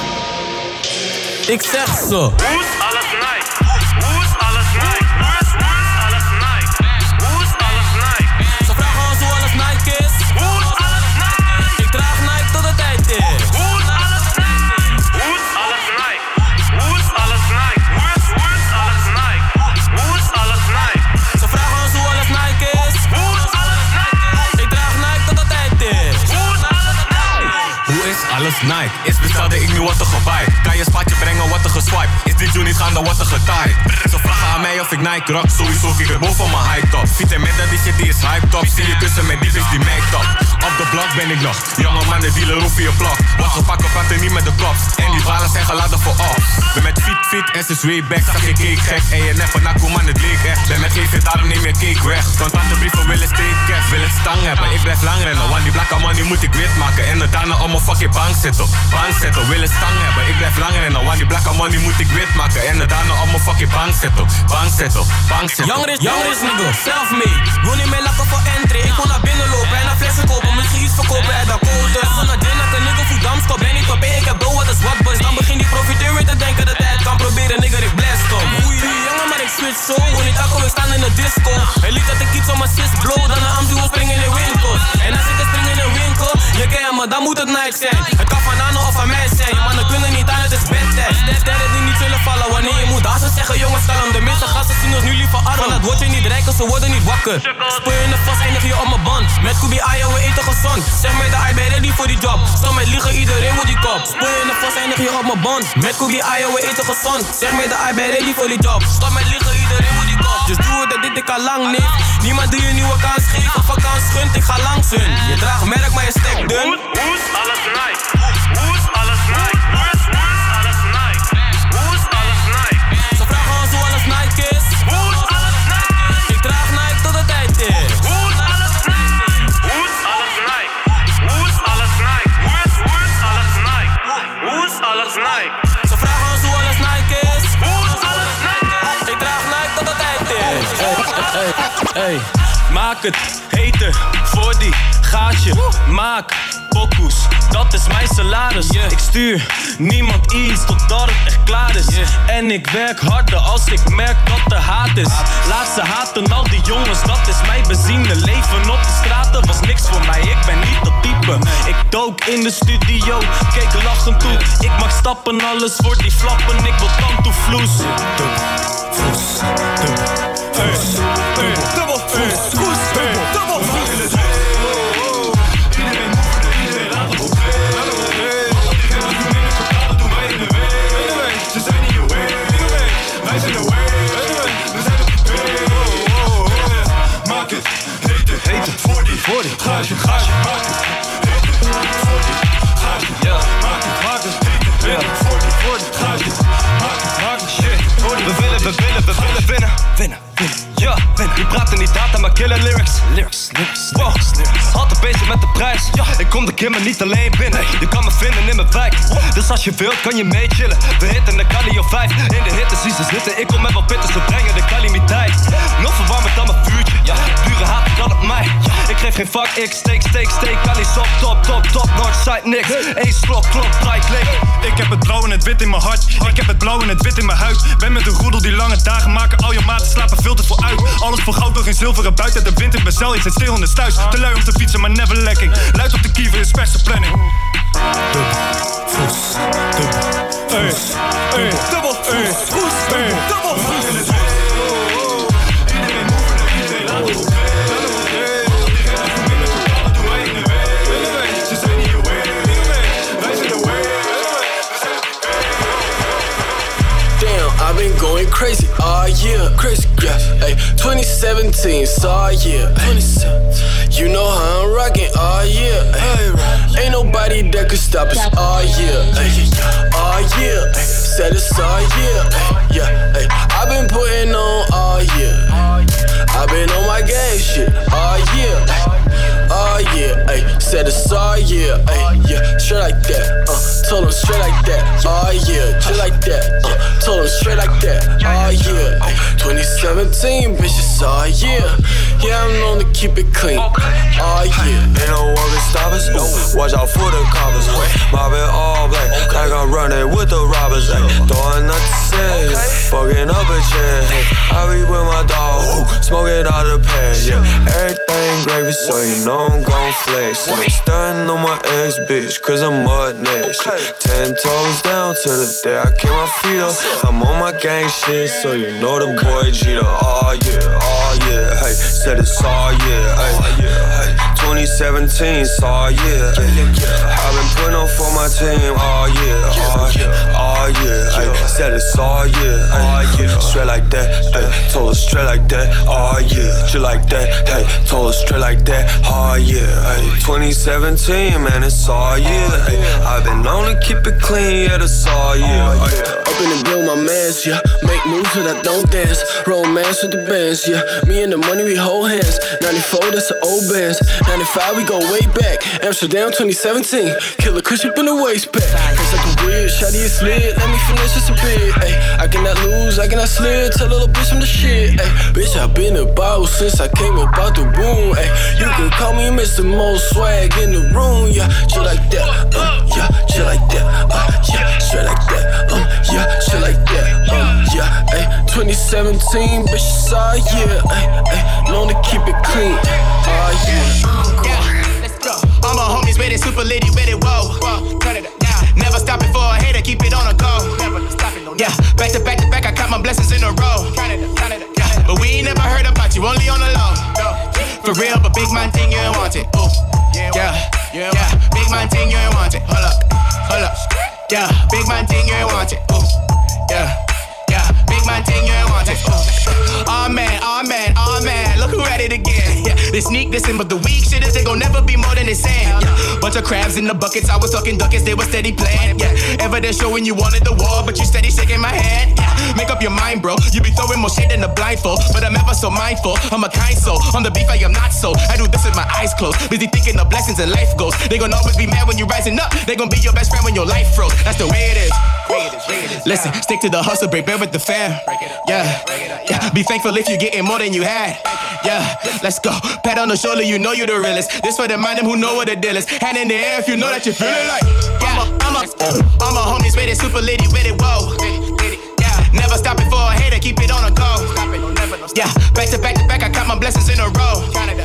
Ik zeg zo. Hoe is alles Nike? Hoe is alles Nike? Hoe is alles Nike? Hoe is alles Nike? Ze vragen ons hoe alles Nike is. Hoe is alles Nike? Ik draag Nike tot het tijd is. Hoe is alles Nike? Hoe is alles Nike? Hoe is alles Nike? Hoe is alles Nike? Hoe is alles Nike? Ze vragen ons hoe alles Nike is. Hoe is alles Nike? Ik draag Nike tot het tijd is. Hoe is alles Nike? Hoe is alles Nike? Is bestelde ik nu wat er gebuy. Kan je spatje brengen wat er geswipe? Is dit joe niet gaan dan wat er getaaid? Ze vragen aan mij of ik Nike rock. Sowieso kijk het boven mijn high top. Fiet en met dat die shit die is hype top. Zie je kussen met die bitch die make top. Op de blok ben ik nog. Jonge man de dealer roep je blok. Wordt gepakt op praten niet met de cops. En die balen zijn geladen voor off. Ben met fiet fiet en ze way back. Zag je cake gek. En je neppen naar man het leek echt. Ben met geven daarom neem je cake weg. Contante brieven willen steek cash. Wil het stang hebben. Ik blijf lang rennen. Want die blakke man die moet ik wit maken. En daarna op mijn fucking bank zitten. Bank zitten. Wil het stang hebben. Ik blijf lang rennen. Want die blakke man die moet ik wit maken. En daarna op mijn fucking bank zitten. Bank zitten. Bank zitten. Younger is, younger is nigga, self-made. Wil niet meer lakken voor entry. Ik wil naar binnen lopen en naar flessen kopen. Misschien iets verkopen uit de code. Als we naar dinner, een nigga voet damskop. Ben niet op één, ik heb dough wat is wat boys. Dan begin die profiteer weer te denken dat hij het kan proberen. Nigga, ik blast om. Oei, jongen, maar ik switch zo. Wil niet akko, we staan in de disco. Hij liet dat ik iets om mijn sis blow. Dan een amzu wil springen in de winkel. En als ik het spring in de winkel, je kent me, dan moet het Nike zijn. Het kan van Anne of van mij zijn. Maar dan kunnen niet aan, het is bedtest. Derde die niet zullen vallen wanneer je moet dansen. Zeggen jongens, kalm. De meeste gasten zien ons nu liever arm. Van dat word je niet rijk, ze worden niet wakker. Speel je in de vast, eindig je op mijn band. Met Kobe Ayo, we eten gezond. Zeg mij dat I ben ready voor die job. Stop met liegen, iedereen wil die kop. Speel je in de vast, eindig je op mijn band. Met Kobe Ayo, we eten gezond. Zeg mij dat I ben ready voor die job. Stop met liegen, iedereen wil die kop. Dus doe het, dat dit ik al lang niet. Niemand die je een nieuwe kans geeft. Of een kans gunt, ik ga langs hun. Je draagt merk, maar je stek dun. Hoe is alles Nike? Hoe is alles Nike? Hoe is alles Nike? Hoe is alles Nike? Ze vragen ons hoe alles Nike is. Hoe is alles Nike? Ik draag Nike tot het tijd is. Hoe is alles Nike? Hoe is alles Nike? Hoe is alles Nike? Hoe is alles Nike? Hoe is alles Nike? Ze vragen ons hoe alles Nike is. Hoe is alles Nike? Ik draag Nike tot het tijd is. Hey, hey, hey, maak het heter voor die gaatje. Maak pokoes, dat is mijn salaris. Yeah. Ik stuur niemand iets totdat het echt klaar is. Yeah. En ik werk harder als ik merk dat er haat is. Laat ze haten, al die jongens, dat is mijn benzine. Leven op de straten was niks voor mij, ik ben niet dat type. Ik dook in de studio, keek lachend toe. Ik mag stappen, alles voor die flappen. Ik wil tantoevloes. Vloes, dubbel, vloes, dubbel, dubbel, vloes, vloes, dubbel, dubbel, vloes. forty, gaasje, gaasje, maak het. forty, gaasje, ja, maak het, maak het. forty, forty, gaasje, maak het, maak het, shit. We willen, we willen, we willen winnen. Winnen, winnen, ja, winnen. Die praten niet data, maar killen lyrics. Lyrics, lyrics, wow. Lyrics. Altijd bezig met de prijs. Ja. Ik kom de kimmer niet alleen binnen. Je kan me vinden in mijn wijk. De Dus als je wilt kan je mee chillen. We hitten de Kali of vijf. In de hitte zie ze zitten. Ik kom met wat pitters, we brengen de calamiteit. Nog verwarmend dan mijn vuurtje. Ja, buren haten kan op mij. Ik geef geen fuck, ik steek, steek, steek. Kali's op, top, top, top. Northside niks. Eén slok, klok, bright klik. Ik heb het blauw en het wit in mijn hart. Ik heb het blauw en het wit in mijn huid. Ben met een roedel die lange dagen maken. Al je maten slapen veel te veel uit. Alles voor goud, nog geen zilveren buiten de wind. Ik ben zelf, ik zit stil in de stuis. Te lui om te fietsen, maar never lekking. Luid op de kiever is beste planning. Dubbel, voes, dubbel, voes, dubbel, voes, dubbel, voes. I've been going crazy all year, crazy, yeah. Hey, twenty seventeen, all year. Ay, you know how I'm rocking all year. Ay, ain't nobody that could stop us all year. Ay, all year, ay, said it's all year. Ay, yeah, ay, I've been putting on all year. I've been on my gang shit all year. Ay, all year, ay, said it's all year. Ay, yeah, straight like that. Uh, told him straight like that. All year, just like that. Uh, told him straight like that. All year, ay, twenty seventeen, bitches all year. Yeah, I'm known to keep it clean. All year. Ain't no one can stop us. Ooh, watch out for the coppers. Mobbing all black, like I'm running with the robbers. Ay, throwing up the sand, fucking up a chair. Hey, I be with my dog, smoking out the pan. Yeah, everything gravy, so you know I'm gon' flex. I'm stunning on my ex bitch, cause I'm mud next. Ten toes down to the day I kick my feet up. I'm on my gang shit, so you know the boy Jeter. Oh yeah, oh yeah, hey, said it's all yeah, hey, hey. twenty seventeen, it's all yeah, hey. I've been putting on for my team, oh yeah, oh yeah, oh yeah, hey. Said it's all yeah, hey. Straight like that, hey. Told her straight like that, oh yeah, just like that, hey. Told her straight like that, oh yeah, hey. twenty seventeen, man, it's all yeah, hey. I've been known to keep it clean, yeah, it's all yeah, hey. Up in the build my mans, yeah. Make moves so that don't dance. Romance with the bands, yeah. Me and the money, we hold hands. ninety-four, that's the old bands. ninety-five, we go way back. Amsterdam twenty seventeen. Killer Kush up in the waist pack. It's like a weird, shawty is slid. Let me finish just a bit, ayy. I cannot lose, I cannot slid. Tell little bitch I'm the shit, ayy. Bitch, I been about since I came up out the womb, ayy. You can call me Mister Most Swag in the room, yeah. Shit like that, uh, yeah. Shit like that, uh, yeah. Straight like that, um, yeah. Shit like that, um, yeah, ayy. twenty seventeen, bitch, it's all yeah, ayy, ayy. Known to keep it clean, all yeah. Yeah, let's go. All my homies with it, super litty with it, whoa. Turn it up, yeah. Never stop it for a hater, keep it on the go. Never stop it, no. Yeah, back to back to back, I count my blessings in a row. Yeah, but we ain't never heard about you, only on the low. For real, but big man thing, you ain't want it. Ooh. Yeah, yeah, big man thing, you ain't want it. Hold up, hold up. Yeah, big man thing, you ain't want it. Ooh. Yeah, yeah, big man thing, you ain't want it. Oh man, oh man, oh man, look who at it again. Yeah, they sneak this in, but the weak shit is they gon' never be more than the same. Yeah, bunch of crabs in the buckets, I was talking duckets, they were steady playing. Yeah, evidence showing you wanted the war, but you steady shaking my hand. Yeah, make up your mind, bro. You be throwing more shit than the blindfold, but I'm ever so mindful. I'm a kind soul. On the beef, I am not so. I do this with my eyes closed, busy thinking of blessings and life goals. They gon' always be mad when you're rising up. They gon' be your best friend when your life froze. That's the way it is. Listen, stick to the hustle, break bread with the fam. Yeah, yeah. Be thankful if you're getting more than you had. Yeah, let's go. Pat on the shoulder, you know you're the realest. This for the mind them who know what the deal is. Hand in the air if you know that you're feeling like. Yeah, I'm a, uh, all my homies with it, super litty with it, whoa. Yeah, never stop it for a hater, keep it on the go. Yeah, back to back to back, I count my blessings in a row.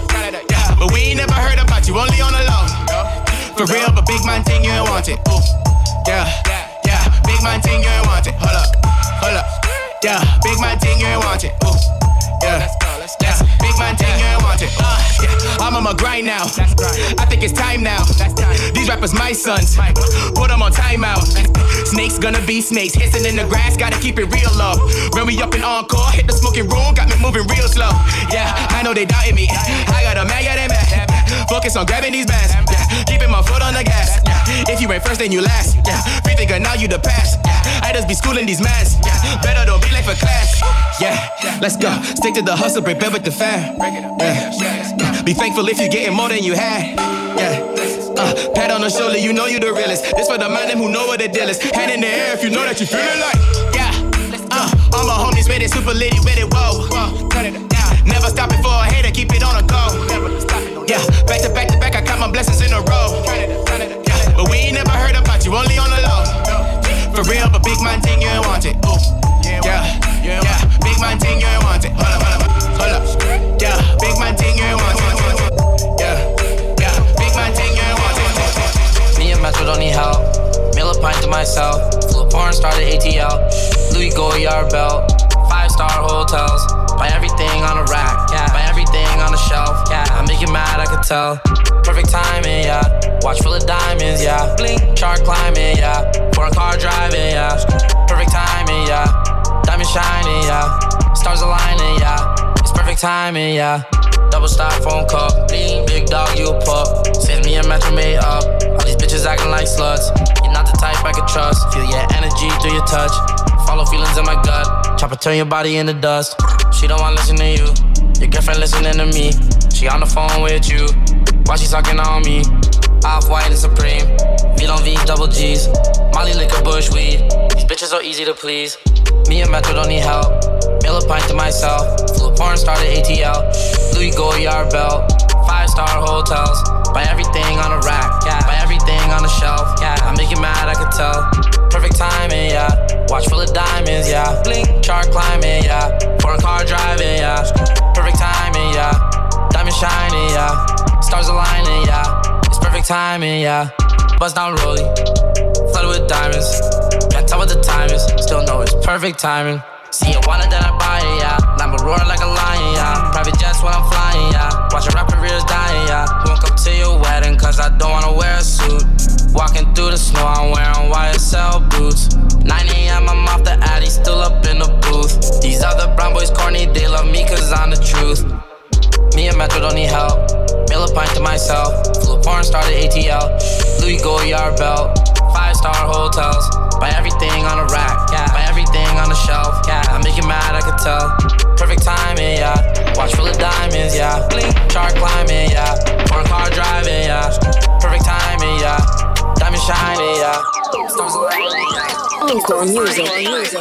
Yeah, but we ain't never heard about you, only on the low. For real, but big man thing, you ain't want it. Ooh. Yeah, yeah, big man thing, you ain't want it. Hold up, hold up. Yeah, big man thing, you ain't want it. Ooh. Yeah, yeah, big man thing, you ain't want it. Uh, yeah. I'm on my grind now. I think it's time now. These rappers my sons. Put them on timeout. Snakes gonna be snakes. Hissing in the grass, gotta keep it real low. When we up in encore, hit the smoking room, got me moving real slow. Yeah, I know they doubted me. I got a man, yeah, they mad. Focus on grabbing these bands. Yeah, keeping my foot on the gas. Yeah, if you ain't first, then you last. Yeah, free thinker, now you the past. Yeah, I just be schooling these mans. Yeah, better don't be late for class. Yeah, let's go. Stick to the hustle, break bread with the fam. Yeah, be thankful if you're getting more than you had. Yeah. Uh, pat on the shoulder, you know you the realest. This for the man them who know what the deal is. Hand in the air if you know that you feeling like. Yeah, uh, all my homies with it, super litty with it, whoa. Turn it down. Never stop it for a hater, keep it on the go. Yeah, back to back to back, I count my blessings in a row. Yeah, but we ain't never heard about you, only on the low. For real, but big man thing, you ain't want it. Ooh. Yeah, yeah, big man thing, you ain't want it. Hold up, hold up, hold up. Yeah, big man thing, you ain't want it. Yeah, yeah, big man thing, you ain't want it. Me and Metro don't need help. Meal a pint to myself. Flew a porn star to A T L. Louis Goyard belt. Five star hotels. Buy everything on a rack. Yeah. Buy everything on the shelf. Yeah. I make you mad, I could tell. Perfect timing, yeah. Watch full of diamonds, yeah. Blink, chart climbing, yeah. Foreign car driving, yeah. Perfect timing, yeah. Diamond shining, yeah. Stars aligning, yeah. It's perfect timing, yeah. Double styrofoam cup. Big dog, you a pup. Says me and Metro made up. All these bitches acting like sluts. You're not the type I could trust. Feel your energy through your touch. Follow feelings in my gut. Chopper turn your body into dust. She don't wanna listen to you. Your girlfriend listening to me. She on the phone with you. Why she sucking on me? Off-white and Supreme. V don't V, double G's. Molly liquor, bush weed. These bitches are easy to please. Me and Metro don't need help. Meal a pint to myself. Flew a porn star to A T L. Louis Goyard belt. Five star hotels. Buy everything on a rack. Yeah. Buy everything on the shelf. Yeah. I make you mad, I could tell. Perfect timing, yeah. Watch full of diamonds, yeah. Blink, chart climbing, yeah. Foreign car driving, yeah. Perfect timing, yeah. Diamond shining, yeah. Stars aligning, yeah. It's perfect timing, yeah. Buzz down rolling, flooded with diamonds. Can't tell what the time is, still know it's perfect timing. See you want it, then I buy it, yeah. Lambo roar like a lion, yeah. Private jets when I'm flying, yeah. Watch your rap careers dying, yeah. Won't come to your wedding, cause I don't wanna wear a suit. Walking through the snow, I'm wearing Y S L boots. nine a.m. I'm off the Addy, still up in the booth. These other brown boys corny, they love me cause I'm the truth. Me and Metro don't need help. Meal a pint to myself. Flew a porn star to A T L. Louis Goyard belt. Five star hotels. Buy everything on a rack. Yeah. Buy everything on the shelf. Yeah. I make you mad, I could tell. Perfect timing, yeah. Watch full of diamonds, yeah. Blink, chart climbing, yeah. Foreign car driving, yeah. Perfect timing, yeah. Diamond shining, yeah. Stars aligning, yeah. Encore music. music.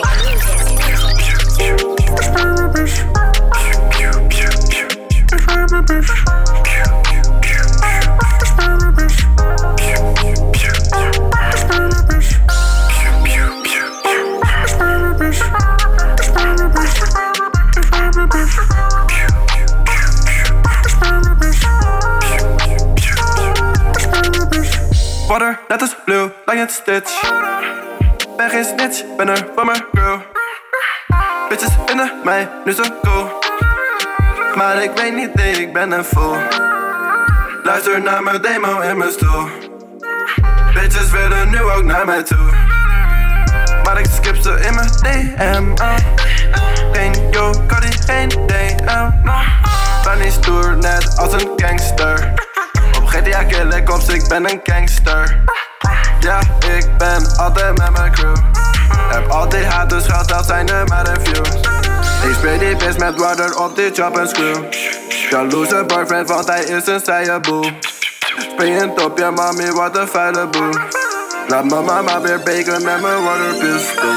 Water, net als blue, like het stitch. Ben geen snitch, ben er voor mijn girl. Bitches vinden mij nu zo cool. Maar ik weet niet, nee, ik ben een fool. Luister naar mijn demo in mijn stoel. Bitches willen nu ook naar mij toe. Maar ik skip ze in mijn D M. Oh. Geen yo, Cardi, geen D M. No. Ben niet stoer, net als een gangster. Op G T A kill ik op, ik ben een gangster. Ja, ik ben altijd met mijn crew. Heb altijd haat, dus geld dat zijn er maar een few. Ik spray die bitch met water op die chop en screw. Jaloeze boyfriend, want hij is een saaie boel. Springend op je mami, wat een vuile boel. Laat mijn mama weer bacon met mijn waterpistol.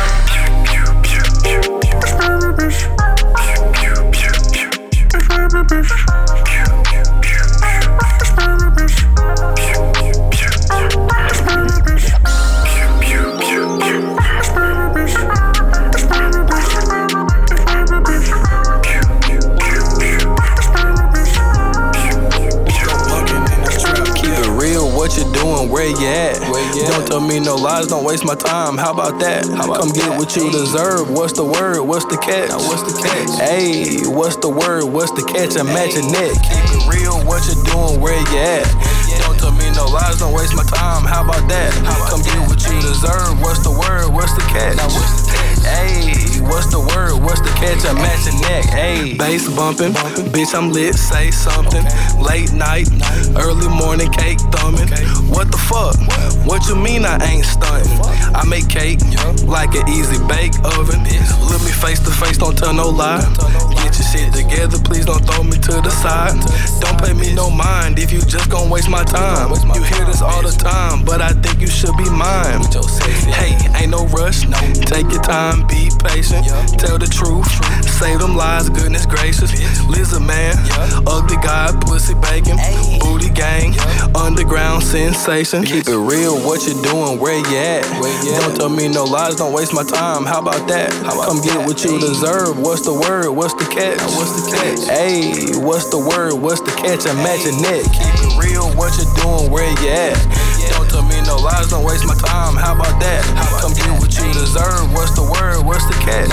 What you doing? Where you at? Where you don't at? Tell me no lies, don't waste my time. How about that? How about Come that? Get what you deserve. What's the word? What's the catch? Now what's the catch? Hey, what's the word? What's the catch? I'm matching neck. Keep it real. What you doing? Where you at? Don't tell me no lies, don't waste my time. How about that? How about Come that? Get what you deserve. What's the word? What's the catch? Now what's the catch? Ayy, what's the word? What's the catch? I'm matching neck. Ayy, bass bumping, bitch, I'm lit. Say something. Late night, early morning, cake thumbing. What the fuck? What you mean I ain't stunting? I make cake like an easy bake oven. Look me face to face, don't tell no lie. Get your shit together, please don't throw me to the side. Don't pay me no mind if you just gon' waste my time. You hear this all the time, but I think you should be mine. Hey, ain't no rush, take your time, be patient. Tell the truth, say them lies, goodness gracious. Lizard man, ugly guy, pussy bacon, booty gang, underground sensation. Keep it real, what you doing, where you at? Don't tell me no lies, don't waste my time. How about that? Come get what you deserve. What's the word? What's the catch? What's the catch? Ayy, what's the word? What's the catch? I'm matching neck. Keep it real, what you doing, where you at? Don't tell me no lies, don't waste my time. How about that? Come get what you deserve. What's the word? What's the catch?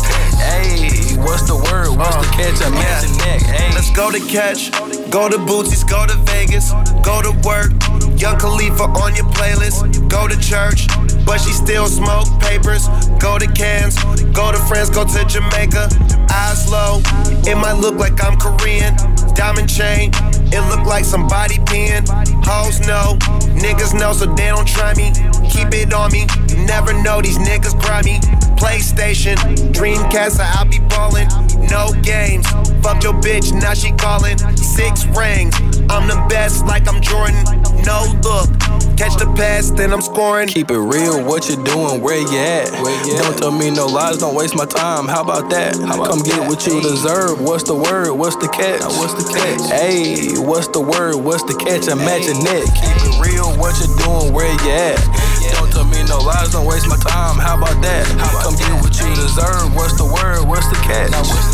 Ayy, what's the word? What's the catch? I'm matching neck. Ayy. Let's go to catch, go to Bootsy's, go to Vegas, go to work. Young Khalifa on your playlist. Go to church, but she still smoke papers. Go to Cannes, go to France, go to Jamaica. Eyes low, it might look like I'm Korean. Diamond chain, it look like somebody peeing. Hoes know, niggas know, so they don't try me. Keep it on me, you never know these niggas grimy. PlayStation, Dreamcast, I'll be ballin'. No games, fuck your bitch, now she callin'. Six rings, I'm the best like I'm Jordan. No look, catch the pass, then I'm scoring. Keep it real, what you doing, where you at? Don't tell me no lies, don't waste my time. How about that? Come get what you deserve. What's the word? What's the catch? What's the catch? Ayy, what's the word? What's the catch? I'm matching neck. Keep it real, what you doing, where you at? Don't tell me no lies, don't waste my time. How about that? Come get what you deserve. What's the word? What's the catch?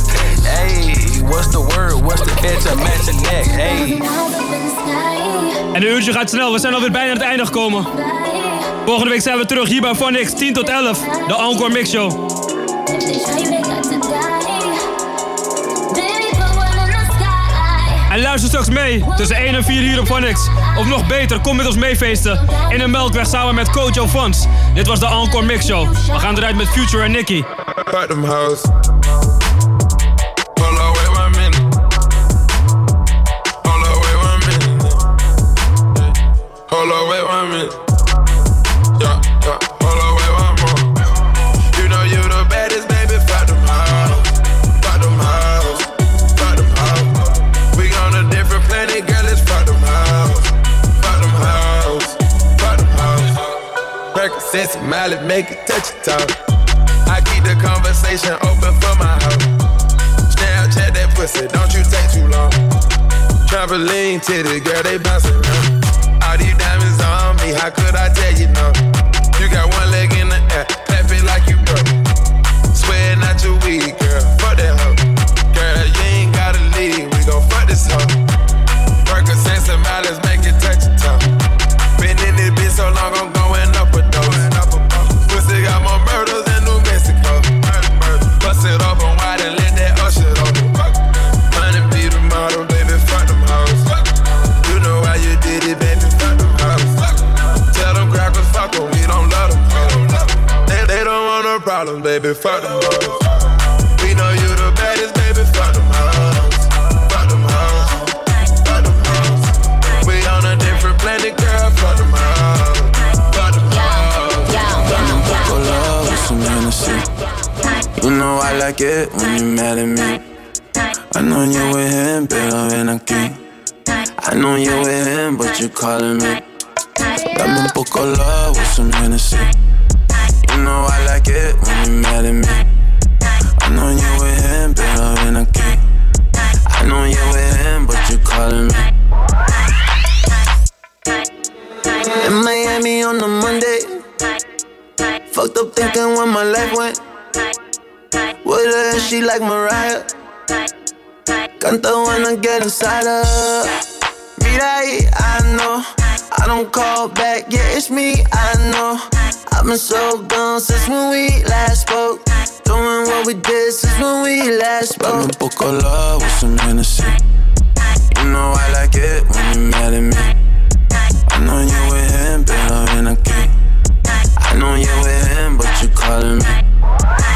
Ayy, what's the word? What's the catch? I'm matching neck. Ayy. En een uurtje gaat snel, we zijn alweer bijna aan het einde gekomen. Volgende week zijn we terug hier bij Phonix, tien tot elf, de Encore Mix Show. En luister straks mee, tussen één en vier hier op Phonix. Of nog beter, kom met ons meefeesten in de Melkweg samen met Kojo Fons. Dit was de Encore Mix Show. We gaan eruit met Future en Nicky. Hold on, wait one minute. Yeah, yeah. Hold on, wait one more. You know you the baddest, baby. Fuck them hoes. Fuck them hoes. Fuck them hoes. We on a different planet, girl. Let's fuck them hoes. Fuck them hoes. Fuck them hoes. Percocets and mileage, make it touch your toe. I keep the conversation open for my hoe. Snapchat that pussy, don't you take too long. Trampoline titty, girl, they bouncing around. All these diamonds on me, how could I tell you no? You got one leg in the air, clap it like you broke. Swear not your weed, girl, fuck that hoe. Girl, you ain't gotta leave, we gon' fuck this hoe. Percocets and mileage, make it touch your toe. Been in this bitch so long, I'm going up a dose. Pussy got more murders than New Mexico. Bust it open wide and let that usher open. Money be the model, baby, fuck them hoes. You know how you did it, baby. Problems, baby, fuck them hoes. We know you the baddest, baby, fuck them hoes. Fuck them hoes. Fuck them hoes. We on a different planet, girl, fuck them hoes. Fuck them hoes. Dame un poco love with some Hennessy. You know I like it when you mad at me. I know you with him, pero ven aquí. I know you with him, but you calling me. Dame un poco love with some Hennessy. You know I like it when you mad at me. I know you with him, pero ven aquí. I know you with him, but you calling me. In Miami on a Monday. Fucked up thinking where my life went. With her and she like Mariah. Canta when I get inside her. Mira ahí, I know. I don't call back, yeah, it's me, I know. I've been so gone since when we last spoke. Doing what we did since when we last spoke. Dame un poco love with some Hennessy. You know I like it when you mad at me. I know you with him, pero ven aquí. I know you with him, but you calling me.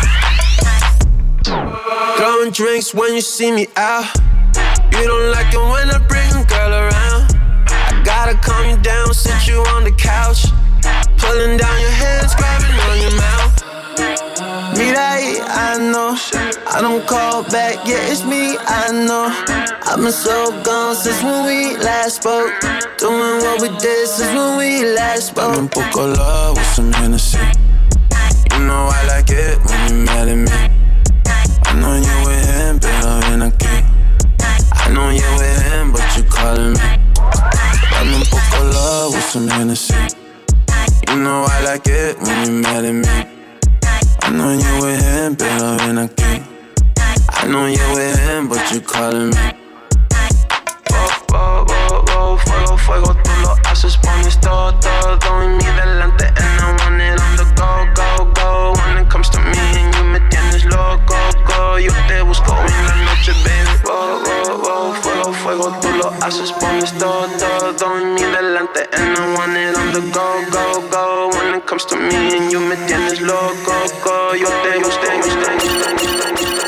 Phonics when you see me out. You don't like it when I bring a girl around. I gotta calm you down, sit you on the couch. Pulling down your hands, grabbing on your mouth. Me that I know. I don't call back, yeah, it's me, I know. I've been so gone since when we last spoke. Doing what we did since when we last spoke. Dame un poco love with some Hennessy. You know I like it when you mad at me. I know you with him, pero ven aquí. I know you with him, but you calling me. Dame un poco love with some Hennessy. You know I like it when you mad at me. I know you with him, pero ven aquí. I know you with him, but you calling me. Oh, oh, oh, oh, fuego, fuego, tú lo haces, pones todo, todo en mí delante. And I want it on the go, go, go. When it comes to me and you me tienes loco, go. Yo te busco en la noche, baby. Oh, oh, oh, fuego, fuego, tú lo haces, pones todo, todo en mí delante. And I want it on the go, go, go. When it comes to me and you me tienes loco, go. Yo te busco, yo te busco.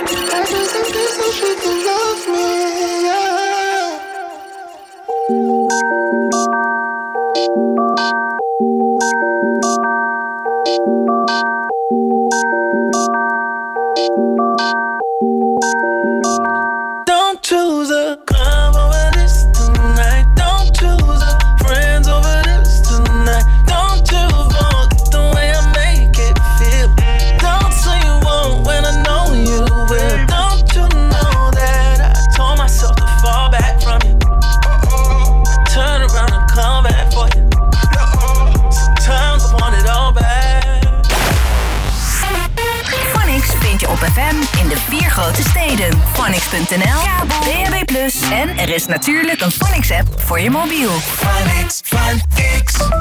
Don't choose a club over this tonight. Don't choose a friends over this tonight. Don't you want the way I make it feel? Don't say you won't when I know you will. Don't you know that I told myself to fall back from you? I turn around and come back for you. Sometimes I want it all back. Phonics vind je op F M in de vier grote steden. Phonics punt n l, kabel, D A B plus, en er is natuurlijk een Phonics app voor je mobiel. Phonics, Phonics.